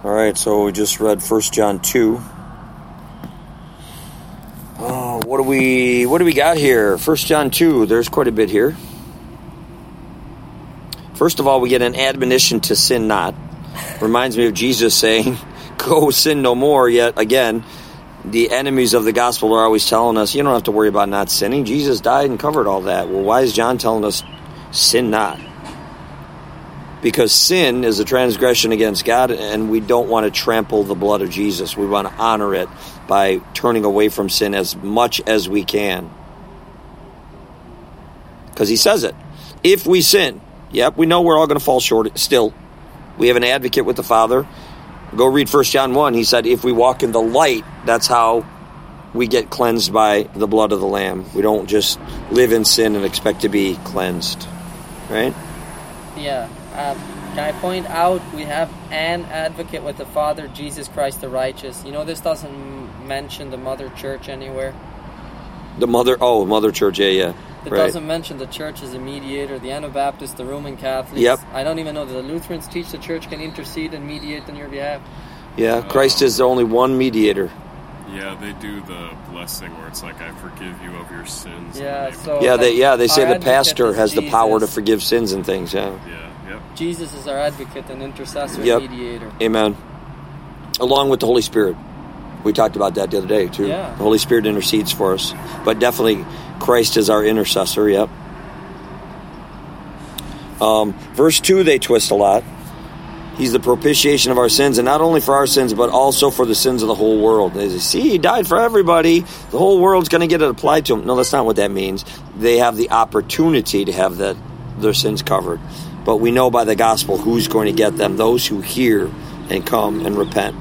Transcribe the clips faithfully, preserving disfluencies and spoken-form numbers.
All right, so we just read First John two. Oh, what do we what do we got here? First John two, there's quite a bit here. First of all, we get an admonition to sin not. Reminds me of Jesus saying, go sin no more. Yet again, the enemies of the gospel are always telling us, you don't have to worry about not sinning. Jesus died and covered all that. Well, why is John telling us sin not? Because sin is a transgression against God, and we don't want to trample the blood of Jesus. We want to honor it by turning away from sin as much as we can. Because he says it. If we sin, yep, we know we're all going to fall short still. We have an advocate with the Father. Go read First John one. He said, if we walk in the light, that's how we get cleansed by the blood of the Lamb. We don't just live in sin and expect to be cleansed. Right? Yeah. Um, can I point out we have an advocate with the Father, Jesus Christ the righteous. You know, this doesn't mention the Mother Church anywhere. The Mother, oh, Mother Church, yeah, yeah. It right. doesn't mention the Church as a mediator, the Anabaptists, the Roman Catholics. Yep. I don't even know that the Lutherans teach the Church can intercede and mediate on your behalf. Yeah, Christ um, is the only one mediator. Yeah, they do the blessing where it's like, I forgive you of your sins. Yeah, so yeah, they yeah they say our the pastor has Jesus. the power to forgive sins and things. Yeah. Yeah. Yep. Jesus is our advocate and intercessor Yep. and mediator. Amen. Along with the Holy Spirit. We talked about that the other day, too. Yeah. The Holy Spirit intercedes for us. But definitely, Christ is our intercessor, yep. Um, verse two, they twist a lot. He's the propitiation of our sins, and not only for our sins, but also for the sins of the whole world. They say, see, he died for everybody. The whole world's going to get it applied to him. No, that's not what that means. They have the opportunity to have that their sins covered. But we know by the gospel who's going to get them, those who hear and come and repent.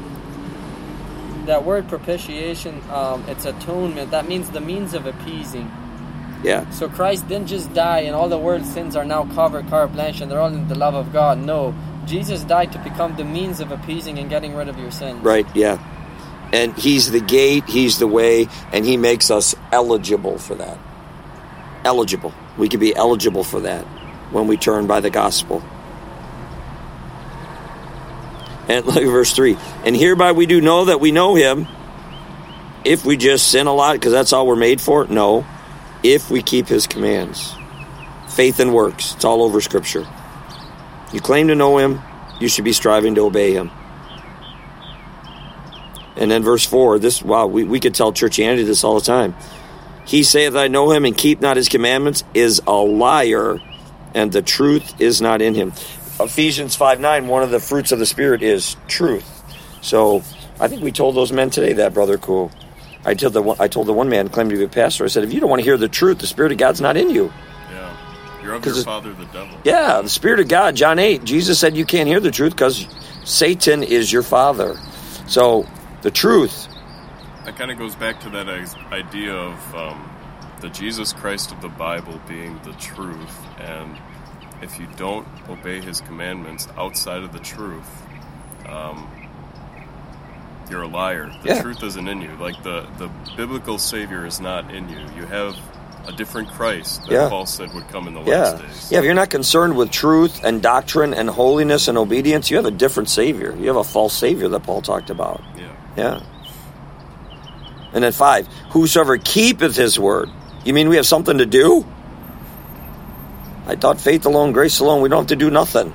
That word propitiation, um, it's atonement. That means the means of appeasing. Yeah. So Christ didn't just die and all the world's sins are now covered, carte blanche, and they're all in the love of God. No. Jesus died to become the means of appeasing and getting rid of your sins. Right, yeah. And he's the gate, he's the way, and he makes us eligible for that. Eligible. We can be eligible for that when we turn by the gospel. And look at verse three. And hereby we do know that we know him if we just sin a lot, because that's all we're made for. No. If we keep his commands. Faith and works. It's all over Scripture. You claim to know him, you should be striving to obey him. And then verse four, this, wow, we, we could tell churchianity this all the time. He saith, I know him, and keep not his commandments, is a liar, and the truth is not in him. Ephesians five nine, one of the fruits of the Spirit is truth. So I think we told those men today that, Brother Cool. I told the one, I told the one man claiming to be a pastor, I said, if you don't want to hear the truth, the Spirit of God's not in you. Yeah. You're of your father, the devil. Yeah, the Spirit of God, John eight, Jesus said you can't hear the truth because Satan is your father. So the truth. That kind of goes back to that idea of um, the Jesus Christ of the Bible being the truth, and if you don't obey his commandments outside of the truth, um, you're a liar. The yeah. truth isn't in you. Like the, the biblical Savior is not in you. You have a different Christ that yeah. Paul said would come in the yeah. last days. Yeah, if you're not concerned with truth and doctrine and holiness and obedience, you have a different Savior. You have a false Savior that Paul talked about. Yeah. Yeah. And then five, whosoever keepeth his word. You mean we have something to do? I thought faith alone, grace alone, we don't have to do nothing.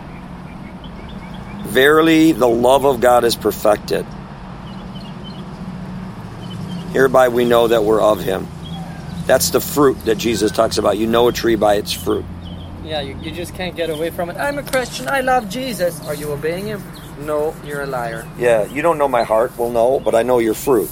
Verily, the love of God is perfected. Hereby we know that we're of him. That's the fruit that Jesus talks about. You know a tree by its fruit. Yeah, you, you just can't get away from it. I'm a Christian, I love Jesus. Are you obeying him? No, you're a liar. Yeah, you don't know my heart. Well, no, but I know your fruit.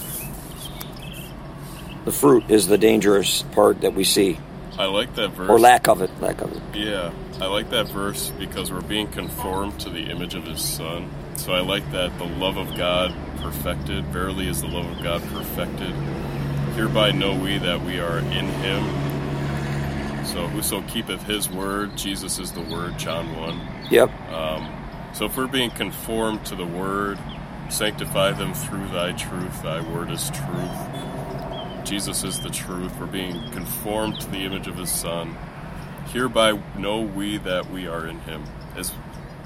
The fruit is the dangerous part that we see. I like that verse. Or lack of it, lack of it. Yeah, I like that verse because we're being conformed to the image of his Son. So I like that the love of God perfected. Verily is the love of God perfected. Hereby know we that we are in him. So whoso keepeth his word, Jesus is the word, John one. Yep. Um, so if we're being conformed to the word, sanctify them through thy truth. Thy word is truth. Jesus is the truth. We're being conformed to the image of his Son. Hereby know we that we are in him. As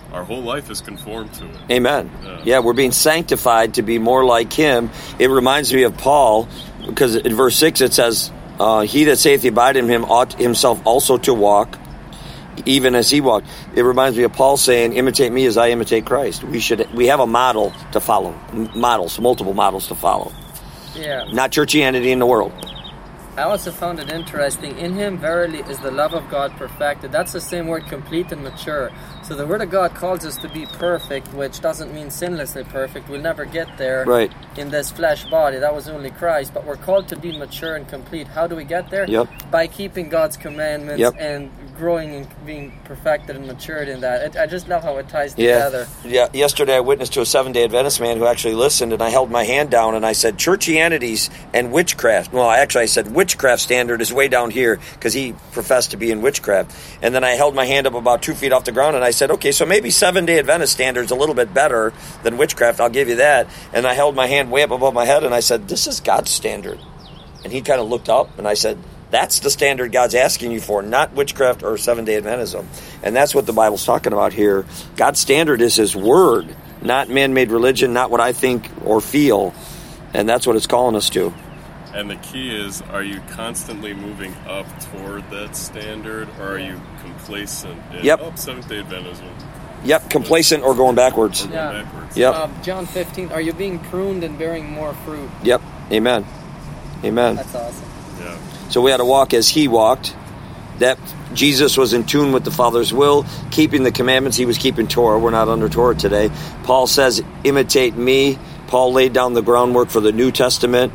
our whole life is conformed to it. Amen. Yeah. Yeah, we're being sanctified to be more like him. It reminds me of Paul, because in verse six it says, uh, he that saith he abide in him ought himself also to walk, even as he walked. It reminds me of Paul saying, imitate me as I imitate Christ. We should. We have a model to follow. M- models, multiple models to follow. Yeah. Not churchianity in the world. I also found it interesting. In him, verily, is the love of God perfected. That's the same word, complete and mature. So the Word of God calls us to be perfect, which doesn't mean sinlessly perfect. We'll never get there Right. in this flesh body. That was only Christ. But we're called to be mature and complete. How do we get there? Yep. By keeping God's commandments Yep. and growing and being perfected and matured in that. It, I just love how it ties Yeah. together. Yeah. Yesterday I witnessed to a Seventh-day Adventist man who actually listened, and I held my hand down and I said, churchianities and witchcraft. Well, actually I said witchcraft standard is way down here, because he professed to be in witchcraft. And then I held my hand up about two feet off the ground and I said, okay, so maybe Seventh-day Adventist standard's a little bit better than witchcraft. I'll give you that. And I held my hand way up above my head and I said, this is God's standard. And he kind of looked up and I said, that's the standard God's asking you for, not witchcraft or Seventh-day Adventism. And that's what the Bible's talking about here. God's standard is his word, not man-made religion, not what I think or feel. And that's what it's calling us to. And the key is, are you constantly moving up toward that standard, or are you complacent in Yep. oh, Seventh-day Adventism? Yep, complacent or going backwards. Or going Yeah. backwards. Yep. Um, John fifteen, are you being pruned and bearing more fruit? Yep. Amen. Amen. That's awesome. Yeah. So we had to walk as he walked. That Jesus was in tune with the Father's will, keeping the commandments. He was keeping Torah. We're not under Torah today. Paul says, imitate me. Paul laid down the groundwork for the New Testament.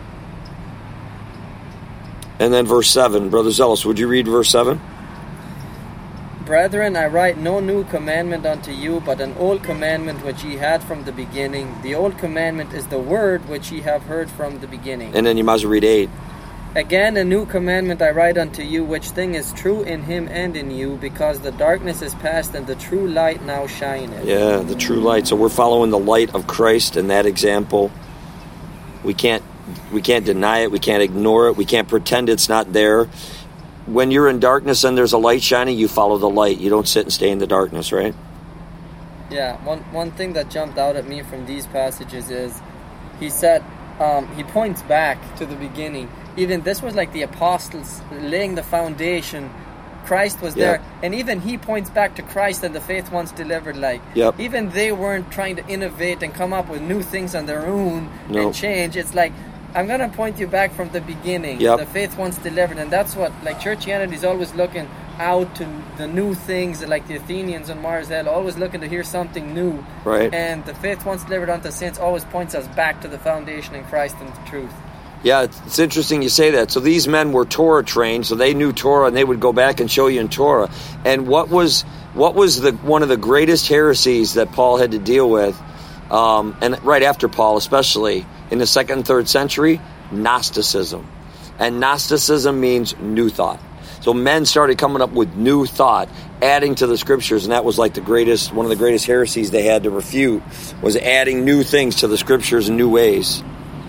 And then verse seven. Brother Zealous, would you read verse seven? Brethren, I write no new commandment unto you, but an old commandment which ye had from the beginning. The old commandment is the word which ye have heard from the beginning. And then you might as well read eight. Again, a new commandment I write unto you, which thing is true in him and in you, because the darkness is past and the true light now shineth. Yeah, the true light. So we're following the light of Christ in that example. We can't we can't deny it. We can't ignore it. We can't pretend it's not there. When you're in darkness and there's a light shining, you follow the light. You don't sit and stay in the darkness, right? Yeah, one one thing that jumped out at me from these passages is he said, um, he points back to the beginning. Even this was like the apostles laying the foundation. Christ was there. Yeah. And even he points back to Christ and the faith once delivered. Like, Yep. even they weren't trying to innovate and come up with new things on their own No. and change. It's like, I'm going to point you back from the beginning. Yep. The faith once delivered. And that's what, like, churchianity is always looking out to the new things, like the Athenians on Mars Hill, always looking to hear something new. Right. And the faith once delivered unto saints always points us back to the foundation in Christ and the truth. Yeah, it's, it's interesting you say that. So these men were Torah trained, so they knew Torah, and they would go back and show you in Torah. And what was what was the one of the greatest heresies that Paul had to deal with, um, and right after Paul especially, in the second and third century? Gnosticism. And Gnosticism means new thought. So men started coming up with new thought, adding to the scriptures, and that was like the greatest, one of the greatest heresies they had to refute, was adding new things to the scriptures in new ways.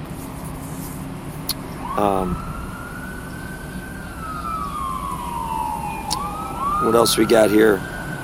Um, what else we got here?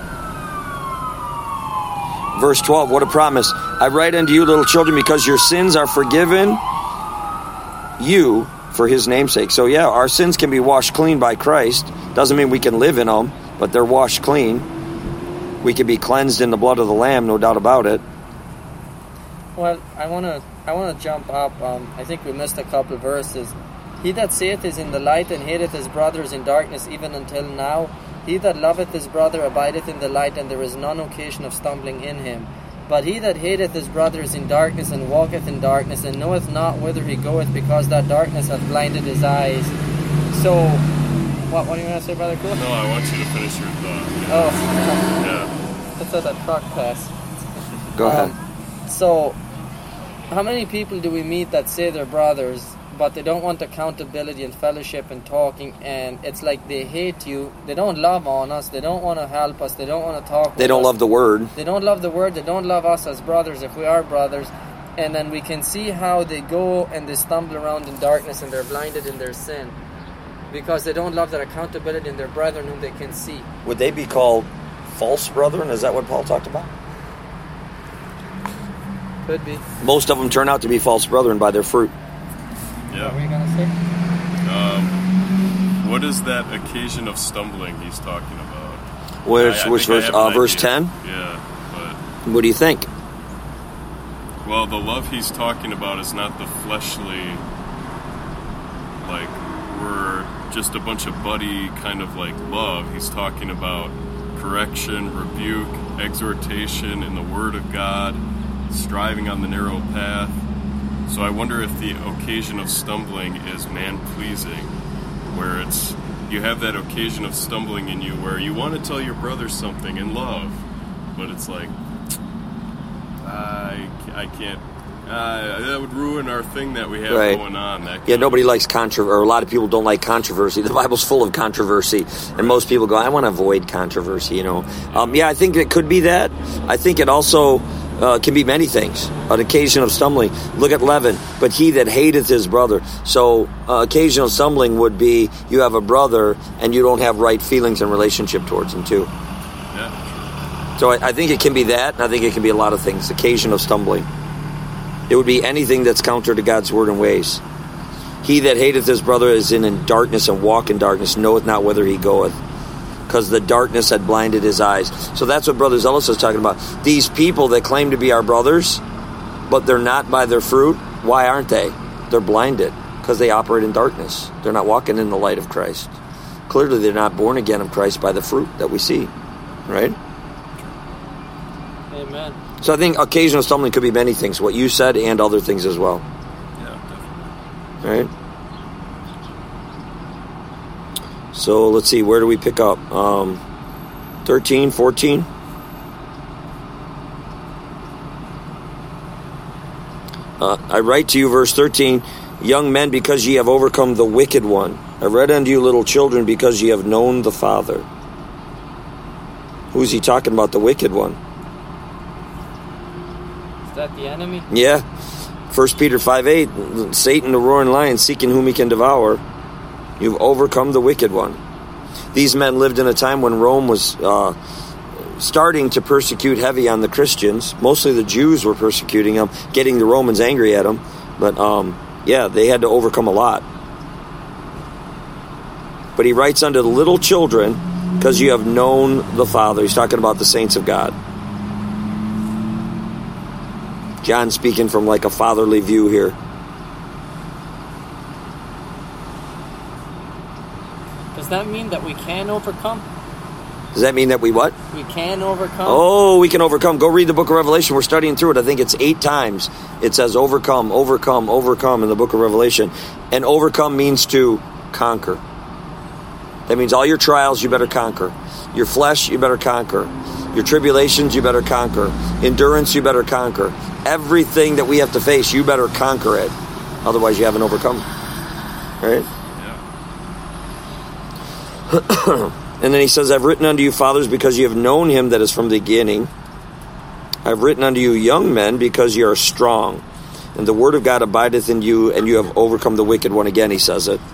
Verse twelve, what a promise. I write unto you, little children, because your sins are forgiven you for his name's sake. So yeah, our sins can be washed clean by Christ. Doesn't mean we can live in them, but they're washed clean. We can be cleansed in the blood of the Lamb, no doubt about it. Well, I want to I want to jump up. Um, I think we missed a couple of verses. He that saith is in the light and hateth his brother is in darkness even until now. He that loveth his brother abideth in the light, and there is none occasion of stumbling in him. But he that hateth his brother is in darkness, and walketh in darkness, and knoweth not whither he goeth, because that darkness hath blinded his eyes. So, what, what are you going to say, Brother Cool? No, I want you to finish your thought. Oh, Yeah. that's at that truck pass. Go ahead. Um, so, how many people do we meet that say they're brothers, but they don't want accountability and fellowship and talking, and it's like they hate you, they don't love on us, they don't want to help us, they don't want to talk They with don't us. love the word. They don't love the word, they don't love us as brothers if we are brothers, and then we can see how they go and they stumble around in darkness and they're blinded in their sin, because they don't love that accountability in their brethren whom they can see. Would they be called false brethren? Is that what Paul talked about? Could be. Most of them turn out to be false brethren by their fruit. Yeah. What were you going to say? Um, what is that occasion of stumbling he's talking about? Which, I, I which think I verse? have Uh, an verse idea. ten? Yeah, but What do you think? well, the love he's talking about is not the fleshly, like we're just a bunch of buddy kind of like love. He's talking about correction, rebuke, exhortation in the Word of God, striving on the narrow path. So I wonder if the occasion of stumbling is man-pleasing, where it's you have that occasion of stumbling in you where you want to tell your brother something in love, but it's like, I, I can't, uh, that would ruin our thing that we have Right. going on. That kind Yeah, of- nobody likes controversy, or a lot of people don't like controversy. The Bible's full of controversy, and most people go, I want to avoid controversy, you know. Um, yeah, I think it could be that. I think it also uh, can be many things. An occasion of stumbling. Look at Leaven. But he that hateth his brother. So uh, occasional stumbling would be you have a brother and you don't have right feelings and relationship towards him too. Yeah. So I, I think it can be that, and I think it can be a lot of things. Occasion of stumbling. It would be anything that's counter to God's word and ways. He that hateth his brother is in, in darkness and walk in darkness, knoweth not whither he goeth, because the darkness had blinded his eyes. So that's what Brother Zealous is talking about. These people that claim to be our brothers, but they're not by their fruit, why aren't they? They're blinded, because they operate in darkness. They're not walking in the light of Christ. Clearly they're not born again of Christ by the fruit that we see, right? Amen. So I think occasional stumbling could be many things, what you said and other things as well. Yeah, definitely. Right? So let's see, where do we pick up? Um, thirteen, fourteen? Uh, I write to you, verse thirteen, young men, because ye have overcome the wicked one. I read unto you, little children, because ye have known the Father. Who's he talking about, the wicked one? Is that the enemy? Yeah. First Peter five eight, Satan the roaring lion, seeking whom he can devour. You've overcome the wicked one. These men lived in a time when Rome was uh, starting to persecute heavy on the Christians. Mostly the Jews were persecuting them, getting the Romans angry at them. But um, yeah, they had to overcome a lot. But he writes unto the little children, because you have known the Father. He's talking about the saints of God. John speaking from like a fatherly view here. Does that mean that we can overcome? Does that mean that we what? We can overcome? Oh, we can overcome. Go read the book of Revelation. We're studying through it. I think it's eight times. It says overcome, overcome, overcome in the book of Revelation. And overcome means to conquer. That means all your trials, you better conquer. Your flesh, you better conquer. Your tribulations, you better conquer. Endurance, you better conquer. Everything that we have to face, you better conquer it. Otherwise, you haven't overcome. Right? And then he says, I've written unto you, fathers, because you have known him that is from the beginning. I've written unto you, young men, because you are strong. And the word of God abideth in you, and you have overcome the wicked one. Again, he says it.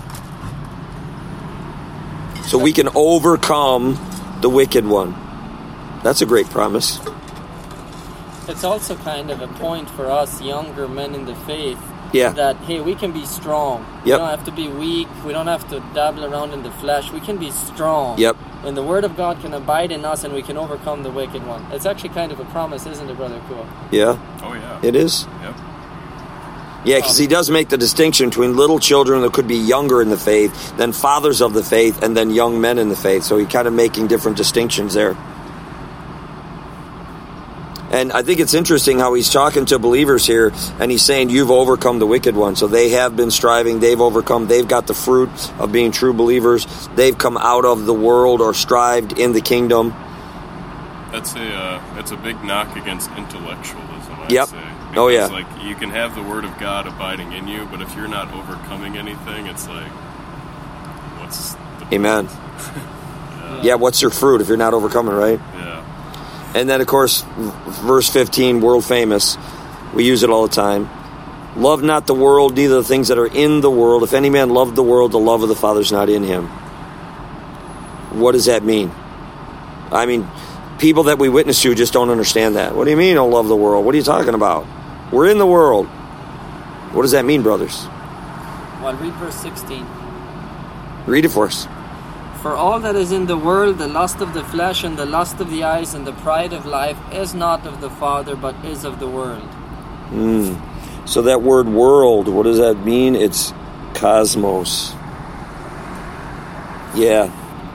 So we can overcome the wicked one. That's a great promise. It's also kind of a point for us younger men in the faith. Yeah. That, hey, we can be strong. We Yep. don't have to be weak. We don't have to dabble around in the flesh. We can be strong. Yep. And the word of God can abide in us, and we can overcome the wicked one. It's actually kind of a promise, isn't it, Brother Cool? Yeah, Oh, yeah. it is. Yep. Yeah, because he does make the distinction between little children that could be younger in the faith, then fathers of the faith, and then young men in the faith. So he's kind of making different distinctions there. And I think it's interesting how he's talking to believers here, and he's saying, you've overcome the wicked one. So they have been striving, they've overcome, they've got the fruit of being true believers. They've come out of the world or strived in the kingdom. That's a uh, that's a big knock against intellectualism, I'd Yep. say. Because, Oh, yeah. like, you can have the word of God abiding in you, but if you're not overcoming anything, it's like, what's the Amen. yeah. Yeah, what's your fruit if you're not overcoming, right? yeah. And then, of course, verse fifteen, world famous. We use it all the time. Love not the world, neither the things that are in the world. If any man love the world, the love of the Father is not in him. What does that mean? I mean, people that we witness to just don't understand that. What do you mean, don't love the world? What are you talking about? We're in the world. What does that mean, brothers? Well, read verse sixteen. Read it for us. For all that is in the world, the lust of the flesh and the lust of the eyes and the pride of life is not of the Father, but is of the world. Mm. So that word world, what does that mean? It's cosmos. Yeah.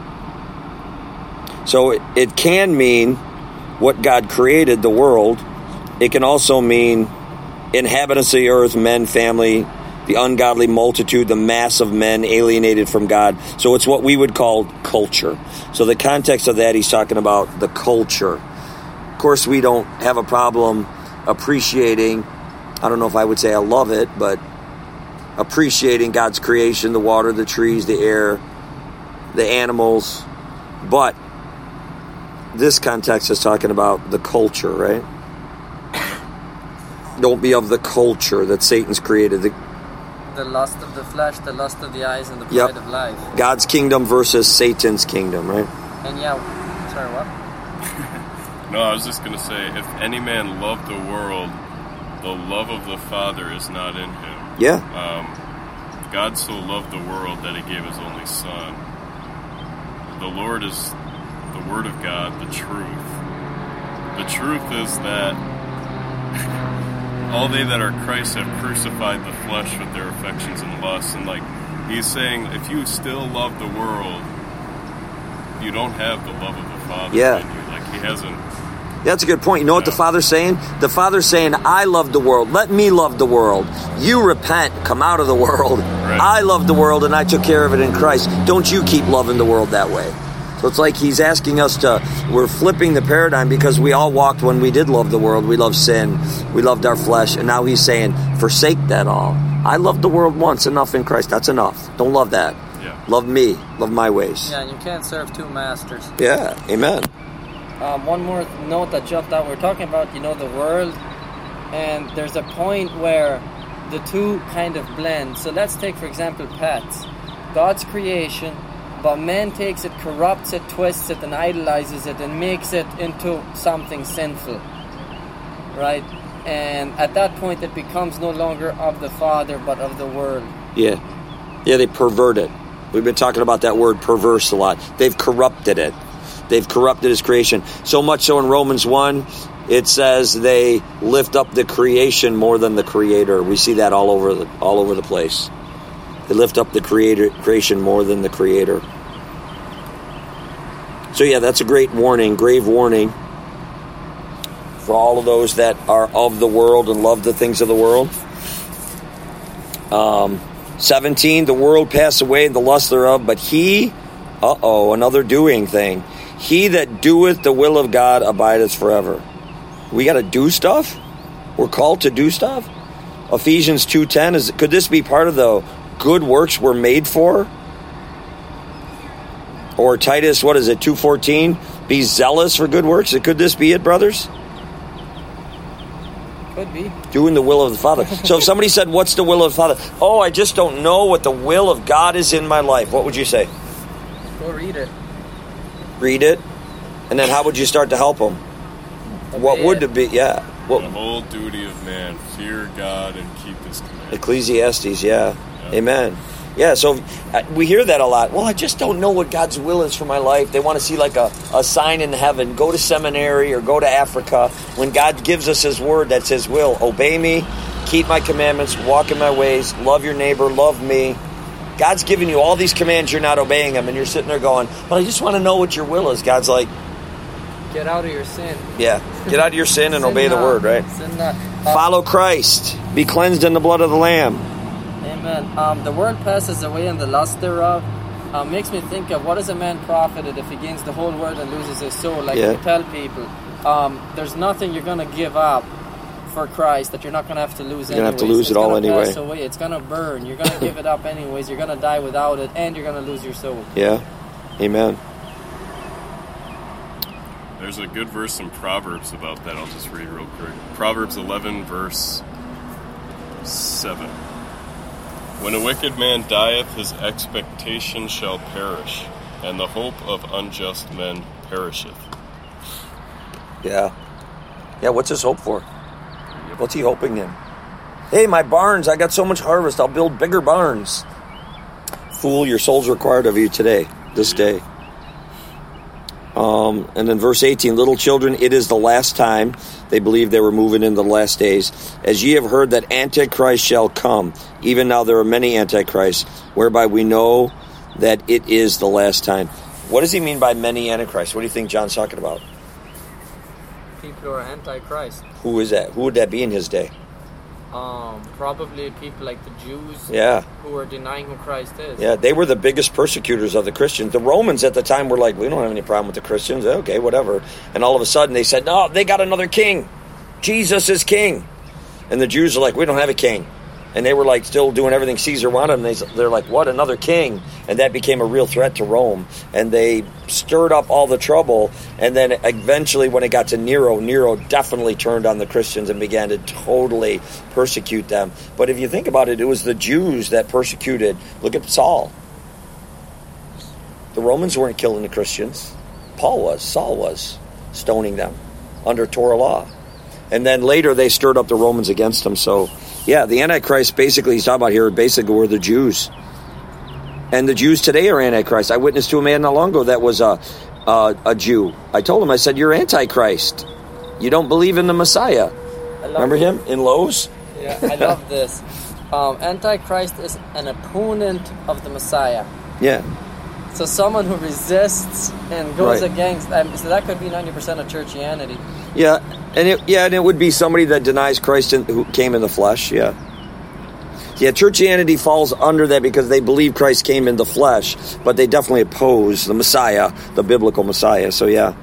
So it, it can mean what God created, the world. It can also mean inhabitants of the earth, men, family, the ungodly multitude, the mass of men alienated from God. So it's what we would call culture. So the context of that, he's talking about the culture. Of course, we don't have a problem appreciating, I don't know if I would say I love it, but appreciating God's creation, the water, the trees, the air, the animals. But this context is talking about the culture, right? Don't be of the culture that Satan's created. The, The lust of the flesh, the lust of the eyes, and the pride Yep. of life. God's kingdom versus Satan's kingdom, right? And yeah, sorry, what? No, I was just going to say, if any man love the world, the love of the Father is not in him. Yeah. Um, God so loved the world that he gave his only Son. The Lord is the Word of God, the truth. The truth is that all they that are Christ have crucified the flesh with their affections and lusts. And like he's saying, if you still love the world, you don't have the love of the Father Yeah. in you. Like he hasn't. That's a good point. You know what the Father's saying? The Father's saying, I love the world. Let me love the world. You repent. Come out of the world. Right. I love the world and I took care of it in Christ. Don't you keep loving the world that way. So it's like he's asking us to, we're flipping the paradigm because we all walked when we did love the world. We loved sin. We loved our flesh. And now he's saying, forsake that all. I loved the world once, enough in Christ. That's enough. Don't love that. Yeah. Love me. Love my ways. Yeah, and you can't serve two masters. Yeah. Amen. Um, one more note that jumped out. We're talking about, you know, the world, and there's a point where the two kind of blend. So let's take, for example, pets. God's creation, but man takes it, corrupts it, twists it, and idolizes it, and makes it into something sinful, right? And at that point, it becomes no longer of the Father, but of the world. Yeah. Yeah, they pervert it. We've been talking about that word perverse a lot. They've corrupted it. They've corrupted his creation. So much so in Romans one, it says they lift up the creation more than the Creator. We see that all over the, all over the place. They lift up the creator, creation more than the Creator. So yeah, that's a great warning, grave warning for all of those that are of the world and love the things of the world. Um, seventeen, the world passed away, the lust thereof, but he, uh-oh, another doing thing. He that doeth the will of God abideth forever. We got to do stuff? We're called to do stuff? Ephesians two ten, is could this be part of the good works we're made for? Or Titus, what is it, two fourteen? Be zealous for good works. Could this be it, brothers? Could be. Doing the will of the Father. So if somebody said, what's the will of the Father? Oh, I just don't know what the will of God is in my life. What would you say? Go read it. Read it. And then how would you start to help them? What would it be? Yeah. Well, The whole duty of man, fear God and keep his commandments. Ecclesiastes, yeah. Yeah. Amen. Yeah, so uh, we hear that a lot. Well, I just don't know what God's will is for my life. They want to see like a, a sign in heaven. Go to seminary or go to Africa. When God gives us his word, that's his will. Obey me, keep my commandments, walk in my ways, love your neighbor, love me. God's giving you all these commands, you're not obeying them, and you're sitting there going, but I just want to know what your will is. God's like, Get out of your sin. yeah, get out of your sin and Sin obey the not. word, right? Sin not. Uh, Follow Christ. Be cleansed in the blood of the Lamb. Amen. Um, the world passes away and the lust thereof. Uh, makes me think of what is a man profited if he gains the whole world and loses his soul? Like Yeah. we tell people, um, there's nothing you're going to give up for Christ that you're not going to have to lose. You're gonna have to anyways. lose It's it all gonna anyway. Pass away. It's going to burn. You're going to give it up anyways. You're going to die without it, and you're going to lose your soul. Yeah. Amen. There's a good verse in Proverbs about that. I'll just read real quick. Proverbs eleven, verse seven. When a wicked man dieth, his expectation shall perish, and the hope of unjust men perisheth. Yeah. Yeah, what's his hope for? What's he hoping in? Hey, my barns, I got so much harvest, I'll build bigger barns. Fool, your soul's required of you today, this day. Um, and then verse eighteen, little children, it is the last time. They believed they were moving into the last days. As ye have heard that Antichrist shall come, even now there are many Antichrists, whereby we know that it is the last time. What does he mean by many Antichrists? What do you think John's talking about? People who are anti-Christ. Who is that? Who would that be in his day? Um, probably people like the Jews. Yeah. Who are denying who Christ is. Yeah, they were the biggest persecutors of the Christians. The Romans at the time were like, we don't have any problem with the Christians. Okay, whatever. And all of a sudden they said, no, they got another king. Jesus is king. And the Jews are like, we don't have a king. And they were like still doing everything Caesar wanted. And they, they're like, what, another king? And that became a real threat to Rome. And they stirred up all the trouble. And then eventually when it got to Nero, Nero definitely turned on the Christians and began to totally persecute them. But if you think about it, it was the Jews that persecuted. Look at Saul. The Romans weren't killing the Christians. Paul was. Saul was stoning them under Torah law. And then later they stirred up the Romans against them. So, yeah, the Antichrist basically he's talking about here basically were the Jews. And the Jews today are Antichrist. I witnessed to a man not long ago that was a, a, a Jew. I told him, I said, you're Antichrist. You don't believe in the Messiah. Remember him in Lowe's? Yeah, I love this. Um, Antichrist is an opponent of the Messiah. Yeah. So someone who resists and goes Right. against, um, so that could be ninety percent of churchianity. Yeah, and it, yeah, and it would be somebody that denies Christ in, who came in the flesh. Yeah, yeah. Churchianity falls under that because they believe Christ came in the flesh, but they definitely oppose the Messiah, the biblical Messiah. So yeah.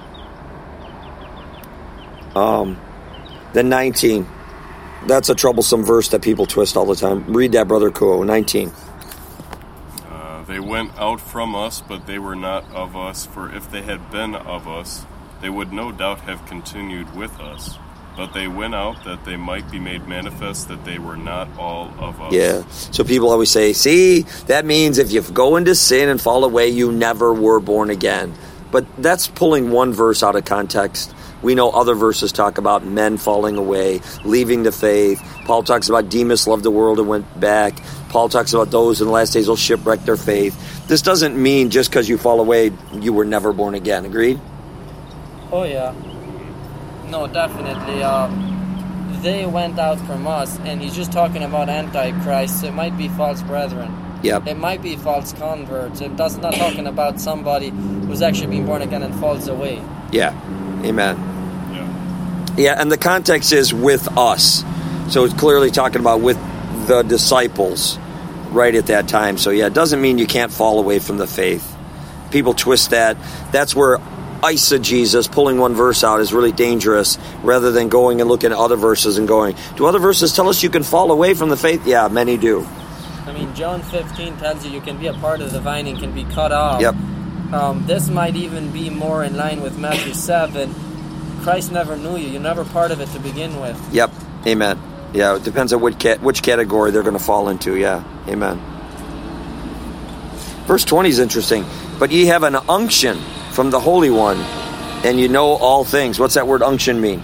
Um, then nineteen. That's a troublesome verse that people twist all the time. Read that, Brother Kuo. nineteen. They went out from us, but they were not of us. For if they had been of us, they would no doubt have continued with us. But they went out that they might be made manifest that they were not all of us. Yeah. So people always say, see, that means if you go into sin and fall away, you never were born again. But that's pulling one verse out of context. We know other verses talk about men falling away, leaving the faith. Paul talks about Demas loved the world and went back. Paul talks about those in the last days will shipwreck their faith. This doesn't mean just because you fall away, you were never born again. Agreed? Oh, yeah. No, definitely. Um, they went out from us, and he's just talking about Antichrist. It might be false brethren. Yep. It might be false converts. It does not talking about somebody who's actually been born again and falls away. Yeah. Amen. Yeah. Yeah, and the context is with us. So it's clearly talking about with the disciples right at that time. So yeah, it doesn't mean you can't fall away from the faith. People twist that. That's where eisegesis, pulling one verse out, is really dangerous rather than going and looking at other verses and going, do other verses tell us you can fall away from the faith? Yeah, many do. I mean, John fifteen tells you you can be a part of the vine and can be cut off. Yep. Um, this might even be more in line with Matthew seven. Christ never knew you. You're never part of it to begin with. Yep. Amen. Yeah, it depends on which, cat, which category they're going to fall into. Yeah. Amen. Verse twenty is interesting. But ye have an unction from the Holy One, and you know all things. What's that word unction mean?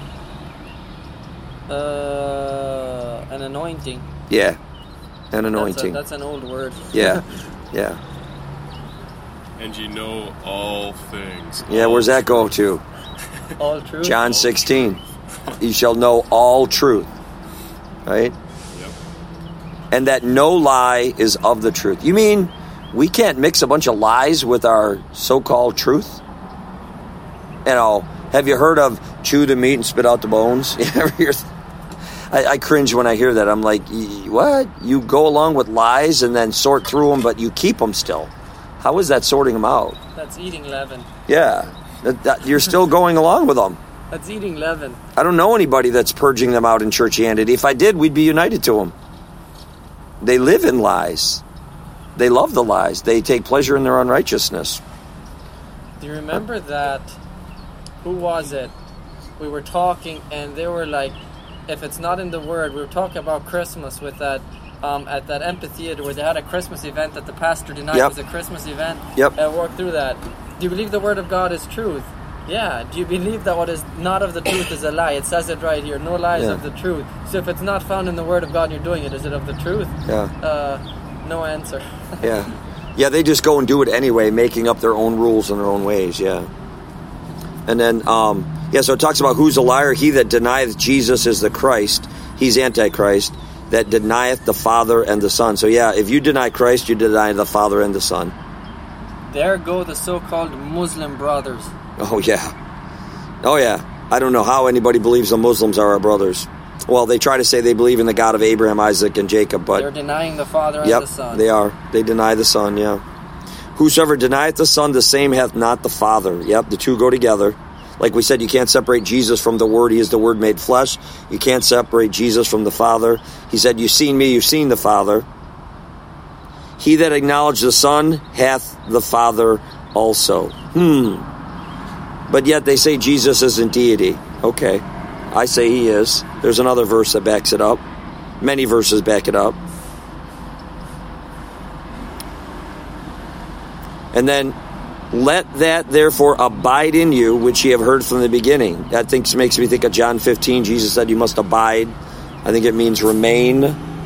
Uh, an anointing. Yeah. An anointing. That's, a, that's an old word. Yeah. Yeah. And ye know all things. Yeah, where's that go to? All truth. John sixteen. You shall know all truth. Right? Yep. And that no lie is of the truth. You mean we can't mix a bunch of lies with our so-called truth? You know, have you heard of chew the meat and spit out the bones? I, I cringe when I hear that. I'm like, what? You go along with lies and then sort through them, but you keep them still. How is that sorting them out? That's eating leaven. Yeah. That, that, you're still going along with them. That's eating leaven. I don't know anybody that's purging them out in churchianity. If I did, we'd be united to them. They live in lies. They love the lies. They take pleasure in their unrighteousness. Do you remember that? Who was it? We were talking, and they were like, if it's not in the Word, we were talking about Christmas with that, um, at that amphitheater where they had a Christmas event that the pastor denied Yep. was a Christmas event. Yep. I walked through that. Do you believe the Word of God is truth? Yeah, do you believe that what is not of the truth is a lie? It says it right here, no lies Yeah. of the truth. So if it's not found in the Word of God and you're doing it, is it of the truth? Yeah. Uh, no answer. Yeah. Yeah, they just go and do it anyway, making up their own rules and their own ways, yeah. And then, um, yeah, so it talks about who's a liar. He that denieth Jesus is the Christ. He's Antichrist. That denieth the Father and the Son. So, yeah, if you deny Christ, you deny the Father and the Son. There go the so-called Muslim brothers. Oh, yeah. Oh, yeah. I don't know how anybody believes the Muslims are our brothers. Well, they try to say they believe in the God of Abraham, Isaac, and Jacob, but... They're denying the Father and yep, the Son. They are. They deny the Son, yeah. Whosoever denieth the Son, the same hath not the Father. Yep, the two go together. Like we said, you can't separate Jesus from the Word. He is the Word made flesh. You can't separate Jesus from the Father. He said, you've seen me, you've seen the Father. He that acknowledged the Son hath the Father also. Hmm. But yet they say Jesus isn't deity. Okay. I say he is. There's another verse that backs it up. Many verses back it up. And then, let that therefore abide in you, which ye have heard from the beginning. That thinks, makes me think of John fifteen. Jesus said you must abide. I think it means remain.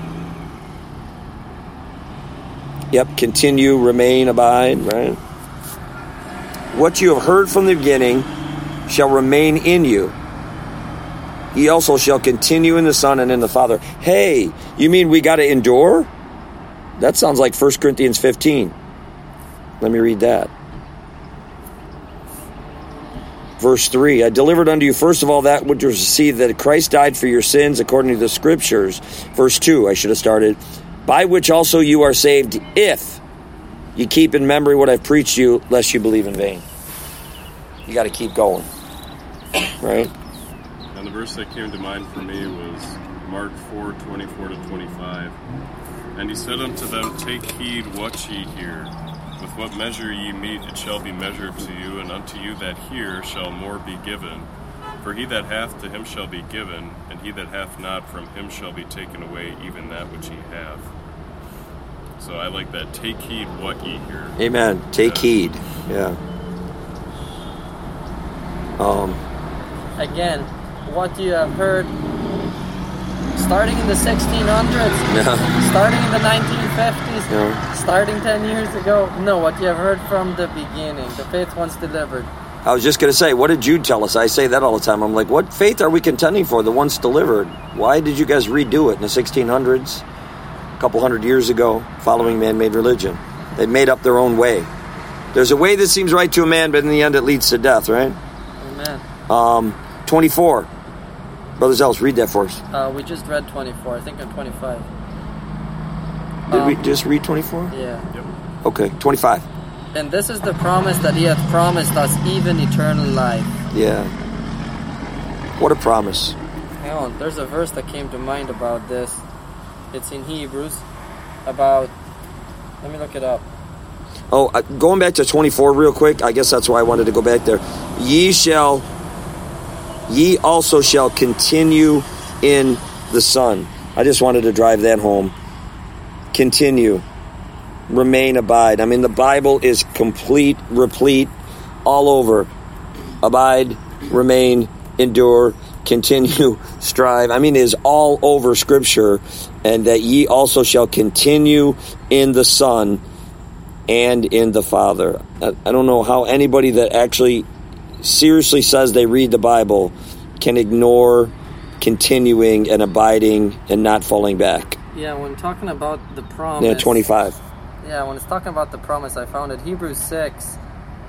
Yep, continue, remain, abide, right? What you have heard from the beginning shall remain in you. He also shall continue in the Son and in the Father. Hey, you mean we got to endure? That sounds like First Corinthians fifteen. Let me read that. Verse three, I delivered unto you first of all that which was received, that Christ died for your sins according to the Scriptures. Verse two, I should have started. By which also you are saved, if you keep in memory what I've preached to you, lest you believe in vain. You got to keep going. Right? And the verse that came to mind for me was Mark four, twenty-four to twenty-five. And he said unto them, take heed what ye hear. With what measure ye meet, it shall be measured to you, and unto you that hear shall more be given. For he that hath, to him shall be given, and he that hath not, from him shall be taken away even that which he hath. So I like that, take heed what ye hear. Amen. Take yeah. heed. Yeah. Um. Again, what you have heard starting in the sixteen hundreds, Yeah. starting in the nineteen fifties, Yeah. starting ten years ago. No, what you have heard from the beginning, the faith once delivered. I was just going to say, what did Jude tell us? I say that all the time. I'm like, what faith are we contending for? The ones delivered. Why did you guys redo it in the sixteen hundreds, a couple hundred years ago, following man-made religion? They made up their own way. There's a way that seems right to a man, but in the end it leads to death, right? Amen. Um, twenty-four. Brother Zealous, read that for us. Uh, we just read twenty-four. I think I'm twenty-five. Did Um, we just read twenty-four? Yeah. Yep. Okay, twenty-five. And this is the promise that he hath promised us, even eternal life. Yeah. What a promise. Hang on, there's a verse that came to mind about this. It's in Hebrews about, let me look it up. Oh, uh, going back to twenty-four real quick, I guess that's why I wanted to go back there. Ye shall, ye also shall continue in the Son. I just wanted to drive that home. Continue. Remain, abide. I mean, the Bible is complete, replete, all over. Abide, remain, endure, continue, strive. I mean, it is all over Scripture. And that ye also shall continue in the Son and in the Father. I, I don't know how anybody that actually seriously says they read the Bible can ignore continuing and abiding and not falling back. Yeah, when talking about the promise. Yeah, twenty-five. Yeah, when it's talking about the promise, I found it Hebrews six,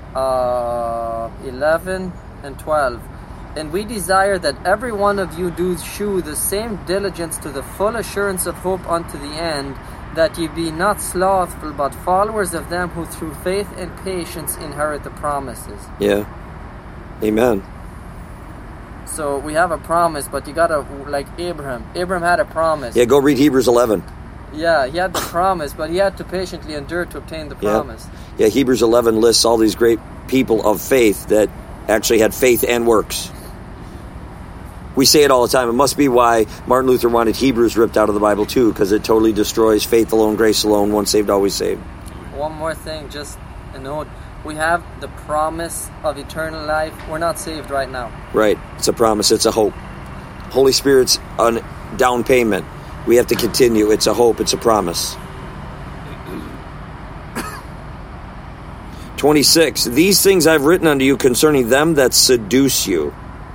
uh, eleven, and twelve. And we desire that every one of you do shew the same diligence to the full assurance of hope unto the end, that ye be not slothful, but followers of them who through faith and patience inherit the promises. Yeah. Amen. So we have a promise, but you gotta, like Abraham. Abraham had a promise. Yeah, go read Hebrews eleven. Yeah, he had the promise, but he had to patiently endure to obtain the promise. Yeah. Yeah, Hebrews eleven lists all these great people of faith that actually had faith and works. We say it all the time. It must be why Martin Luther wanted Hebrews ripped out of the Bible too, because it totally destroys faith alone, grace alone, once saved, always saved. One more thing, just a note. we have the promise of eternal life. We're not saved right now. Right. It's a promise. It's a hope. Holy Spirit's a down payment. We have to continue. It's a hope. It's a promise. twenty-six. These things I've written unto you concerning them that seduce you.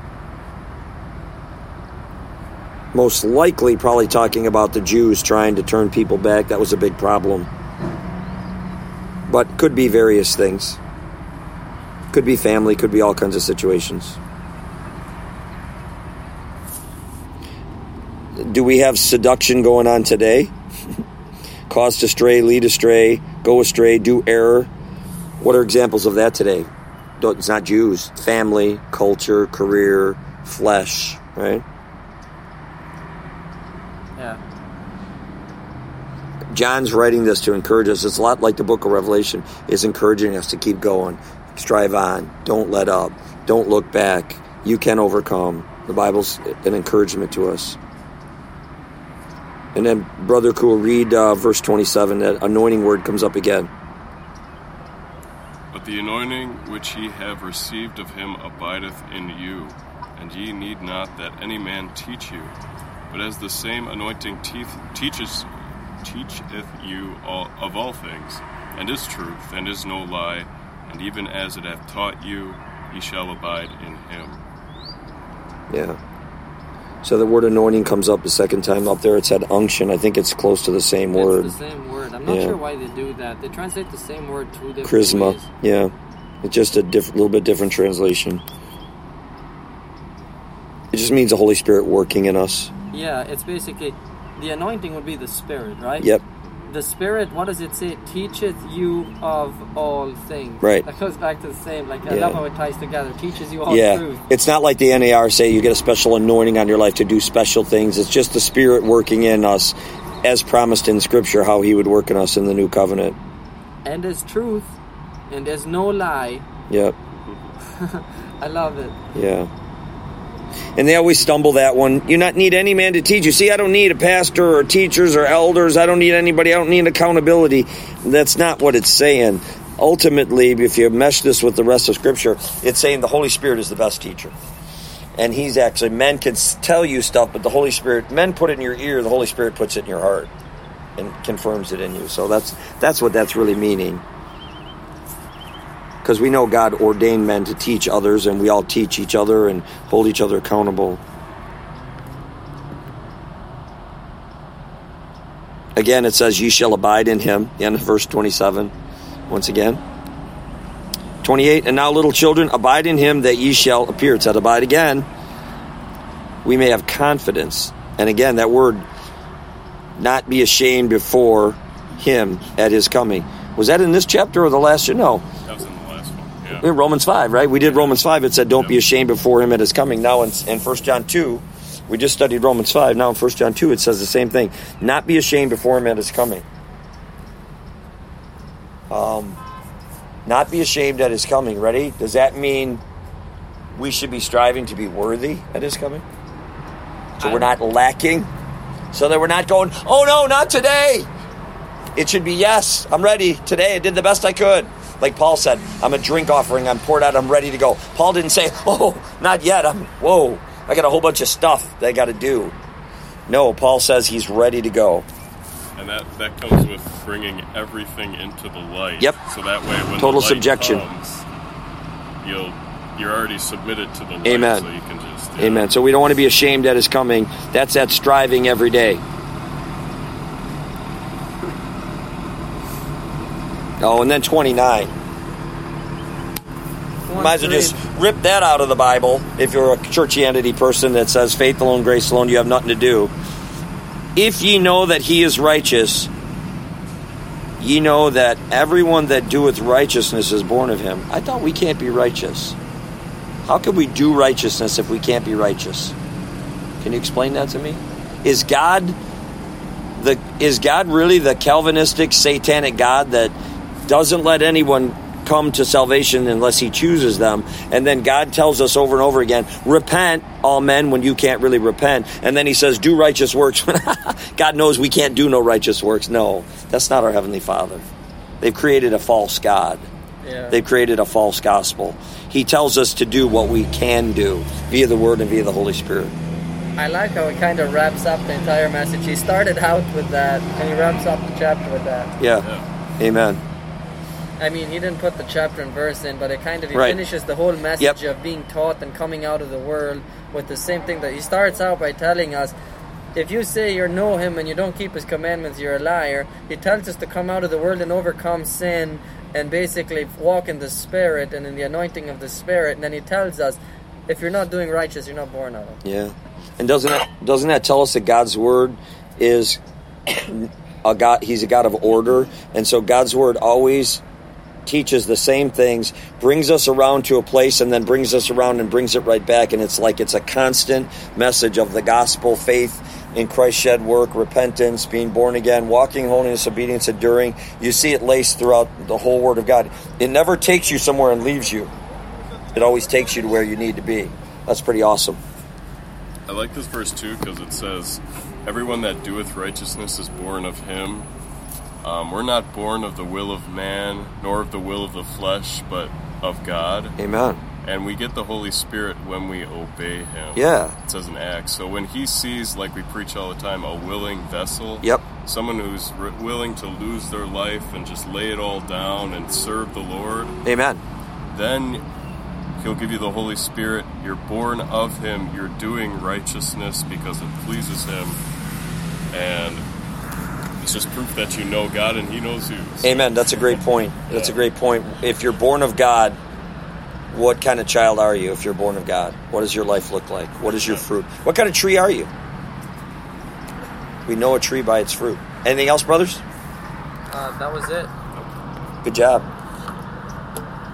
Most likely probably talking about the Jews trying to turn people back. That was a big problem. But could be various things. Could be family, could be all kinds of situations. Do we have seduction going on today? Cause to stray, lead astray, go astray, do error. What are examples of that today? It's not Jews. Family, culture, career, flesh, right? Yeah. John's writing this to encourage us. It's a lot like the book of Revelation is encouraging us to keep going. Strive on. Don't let up. Don't look back. You can overcome. The Bible's an encouragement to us. And then, Brother Cool, read uh, verse twenty-seven. That anointing word comes up again. But the anointing which ye have received of him abideth in you, and ye need not that any man teach you. But as the same anointing teeth teaches, teacheth you all, of all things, and is truth, and is no lie, and even as it hath taught you, ye shall abide in him. Yeah. So the word anointing comes up the second time up there. It said unction. I think it's close to the same It's word. the same word. I'm not Yeah. sure why they do that. They translate the same word two different Charisma. ways. Yeah. It's just a diff- little bit different translation. It just means the Holy Spirit working in us. Yeah, it's basically, the anointing would be the Spirit, right? Yep. The Spirit, what does it say? Teacheth you of all things. Right. That goes back to the same, like, I Yeah. love how it ties together. Teaches you all Yeah. truth. It's not like the N A R say you get a special anointing on your life to do special things. It's just the Spirit working in us as promised in Scripture how He would work in us in the new covenant. And there's truth, and there's no lie. Yep. I love it. Yeah. And they always stumble that one. You not need any man to teach you. See, I don't need a pastor or teachers or elders. I don't need anybody. I don't need accountability. That's not what it's saying. Ultimately, if you mesh this with the rest of Scripture, it's saying the Holy Spirit is the best teacher. And He's actually, men can tell you stuff, but the Holy Spirit, men put it in your ear, the Holy Spirit puts it in your heart and confirms it in you. So that's that's what that's really meaning. Because we know God ordained men to teach others, and we all teach each other and hold each other accountable. Again, it says, ye shall abide in him. The end of verse twenty-seven. Once again. twenty-eight, and now little children, abide in him that ye shall appear. It said abide again. We may have confidence. And again, that word, not be ashamed before him at his coming. Was that in this chapter or the last? No. That was in the last one. Yeah. In Romans five, right? We did Romans five. It said, don't be ashamed before him at his coming. Now in, in First John two, we just studied Romans five. Now in First John two, it says the same thing. Not be ashamed before him at his coming. Um, not be ashamed at his coming. Ready? Does that mean we should be striving to be worthy at his coming? So we're not lacking? So that we're not going, oh no, not today. It should be, yes, I'm ready. Today I did the best I could. Like Paul said, I'm a drink offering. I'm poured out. I'm ready to go. Paul didn't say, oh, not yet. I'm, whoa, I got a whole bunch of stuff that I got to do. No, Paul says he's ready to go. And that, that comes with bringing everything into the light. Yep. So that way when Total the light subjection. comes, you'll, you're already submitted to the light. Amen. So you can just, yeah. Amen. So we don't want to be ashamed at his coming. That's that striving every day. Oh, and then twenty-nine. Might as well just rip that out of the Bible if you're a churchianity person that says faith alone, grace alone, you have nothing to do. If ye know that he is righteous, ye know that everyone that doeth righteousness is born of him. I thought we can't be righteous. How can we do righteousness if we can't be righteous? Can you explain that to me? Is God the is God really the Calvinistic, satanic God that doesn't let anyone come to salvation unless he chooses them? And then God tells us over and over again, repent, all men, when you can't really repent. And then he says, do righteous works. God knows we can't do no righteous works. No, that's not our Heavenly Father. They've created a false God. Yeah. They've created a false gospel. He tells us to do what we can do via the Word and via the Holy Spirit. I like how it kind of wraps up the entire message. He started out with that, and he wraps up the chapter with that. Yeah. Yeah. Amen. I mean, he didn't put the chapter and verse in, but it kind of he Right. finishes the whole message Yep. of being taught and coming out of the world with the same thing that he starts out by telling us. If you say you know him and you don't keep his commandments, you're a liar. He tells us to come out of the world and overcome sin and basically walk in the Spirit and in the anointing of the Spirit. And then he tells us, if you're not doing righteous, you're not born of it. Yeah. And doesn't that, doesn't that tell us that God's Word is a God? He's a God of order. And so God's Word always teaches the same things, brings us around to a place, and then brings us around and brings it right back. And it's like it's a constant message of the gospel, faith in Christ's shed work, repentance, being born again, walking, holiness, obedience, enduring. You see it laced throughout the whole Word of God. It never takes you somewhere and leaves you. It always takes you to where you need to be. That's pretty awesome. I like this verse too because it says, everyone that doeth righteousness is born of him. Um, we're not born of the will of man, nor of the will of the flesh, but of God. Amen. And we get the Holy Spirit when we obey him. Yeah. It says in Acts. So when he sees, like we preach all the time, a willing vessel, Yep. someone who's r- willing to lose their life and just lay it all down and serve the Lord, Amen. then he'll give you the Holy Spirit. You're born of him. You're doing righteousness because it pleases him. And it's just proof that you know God and he knows you. So, Amen. That's a great point. That's Yeah. a great point. If you're born of God, what kind of child are you if you're born of God? What does your life look like? What is your fruit? What kind of tree are you? We know a tree by its fruit. Anything else, brothers? Uh, that was it. Good job.